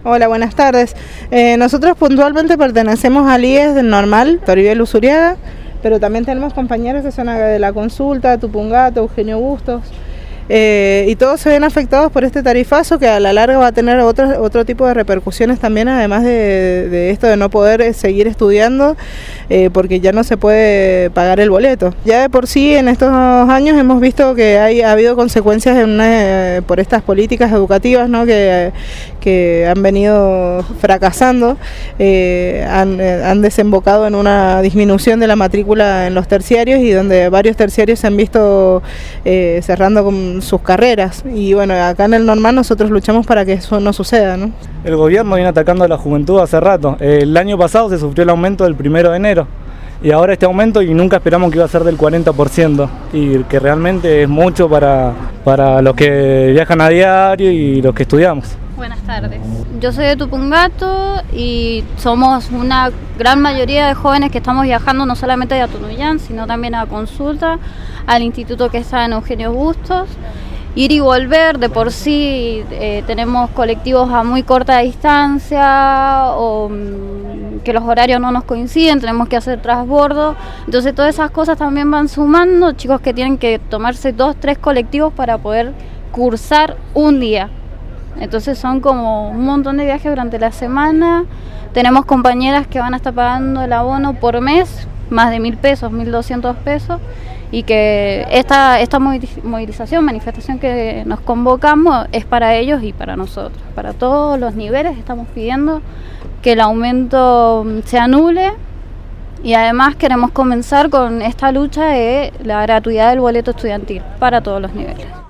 Hola, buenas tardes. Nosotros puntualmente pertenecemos al IES del Normal, Toribio Usuriaga, pero también tenemos compañeros que son de la Consulta, Tupungato, Eugenio Bustos, y todos se ven afectados por este tarifazo que a la larga va a tener otro tipo de repercusiones también, además de esto de no poder seguir estudiando porque ya no se puede pagar el boleto. Ya de por sí en estos años hemos visto que ha habido consecuencias por estas políticas educativas, ¿no? que han venido fracasando, han desembocado en una disminución de la matrícula en los terciarios y donde varios terciarios se han visto cerrando con sus carreras, y bueno, acá en el Normal nosotros luchamos para que eso no suceda, ¿no? El gobierno viene atacando a la juventud hace rato. El año pasado se sufrió el aumento del 1 de enero y ahora este aumento, y nunca esperamos que iba a ser del 40%, y que realmente es mucho para los que viajan a diario y los que estudiamos. Buenas tardes. Yo soy de Tupungato y somos una gran mayoría de jóvenes que estamos viajando no solamente de Tunuyán, sino también a Consulta, al instituto que está en Eugenio Bustos. Ir y volver, de por sí tenemos colectivos a muy corta distancia o que los horarios no nos coinciden, tenemos que hacer transbordo. Entonces todas esas cosas también van sumando, chicos que tienen que tomarse 2, 3 colectivos para poder cursar un día. Entonces son como un montón de viajes durante la semana. Tenemos compañeras que van a estar pagando el abono por mes, más de 1.000 pesos, 1.200 pesos, y que esta manifestación que nos convocamos es para ellos y para nosotros. Para todos los niveles estamos pidiendo que el aumento se anule, y además queremos comenzar con esta lucha de la gratuidad del boleto estudiantil para todos los niveles.